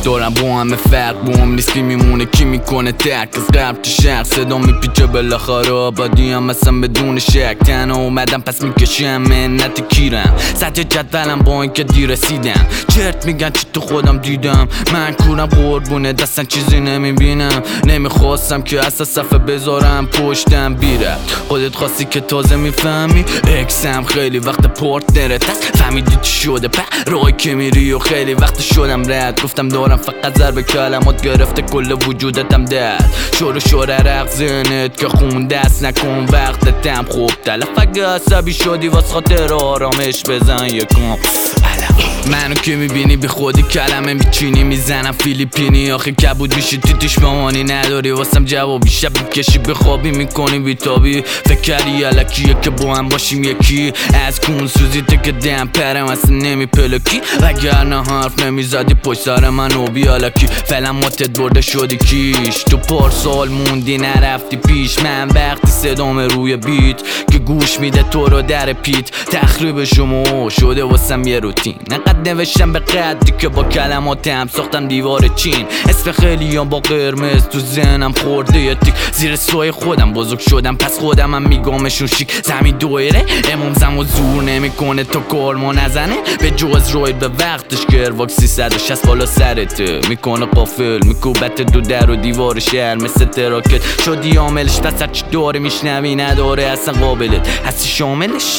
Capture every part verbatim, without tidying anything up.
دارم با همه فرق بوم نیست کی میمونه کی میکنه ترک از غرب تا شرق صدا میپیچه بالاخره آبادی هم اصلا بدون شک تنها اومدم پس میکشم منت کیرم سطح جدولم با اینکه دیر رسیدم چرت میگن چی تو خودم دیدم من کورم قربونه دستن چیزی نمیبینم نمیخواستم که اصلا صفحه بذارم پشتم بیره خودت خواستی که تازه میفهمی اکسم خیلی وقت پارتنرت هست فهمیدی چی شده په رای که میری و خیلی وقت شدم رد گفتم دارم فقط ضرب کلمات گرفته کل وجودتم درد شور و شور عرق ذهنت که خون دست نکن وقتتم خوب تلف اگه عصبی شدی واس خاطر آرامش بزن یکم منو که میبینی بی خودی کلمه میچینی میزنم فیلیپینی آخه کبود میشی تیتیش بمانی نداری واسم جوابی شب میکشی بخوابی میکنی بیتابی فکر کردی الکیه که با هم باشیم یکی از کون سوزیته که دم پرم اصلا نمیپلکی وگرنه حرف نمیزدی پشت سر من و بیالکی فعلا ماتت برده شدی کیش تو پارسال موندی نرفتی پیش من وقتی صدام روی بیت که گوش میده تو رو در پیت تخریب شما شده واسم یه روتین نقد نوشتم به قدری که با کلماتم ساختم دیوار چین اسم خیلی هم با قرمز تو ذهنم خورده یه تیک زیر سوی خودم بزرگ شدم پس خودم هم میگامشون شیک زمین دویره امام زم و زور نمیکنه تا کارما نزنه به جوز روید به وقتش که ارواک سیصد و شصت بالا سرته میکنه قافل میکوبت دو در و دیوار شهر مثل تراکت شدی عاملش پس هرچی داره میشنوی نداره اصلا قابلت هستی شاملش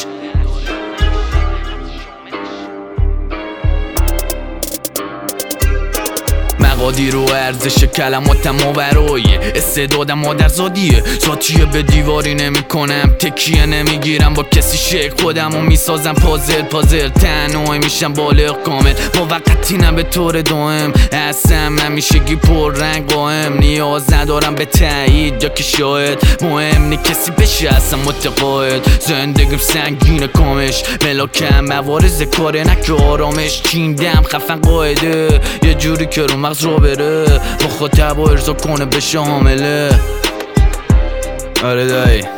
مقادیر و ارزش کلماتم ماورایه استعدادم مادرزادیه ذاتیه به دیواری نمی کنم تکیه نمیگیرم با کسی شک خودم و میسازم پازل پازل تنهایی میشم بالغ کامل موقتینم به طور دائم هستم همیشگی پر رنگ قائم نیاز ندارم به تایید یا که شاید مهم نی کسی بشه اصلا متقاعد زندگیم سنگینه کامش ملاکم موارز کاره نکه آرامش چیندم خفن قاعده یه جوری که رو مغز رو بره مخاطب و ارضا کنه بشه حامله آره دایی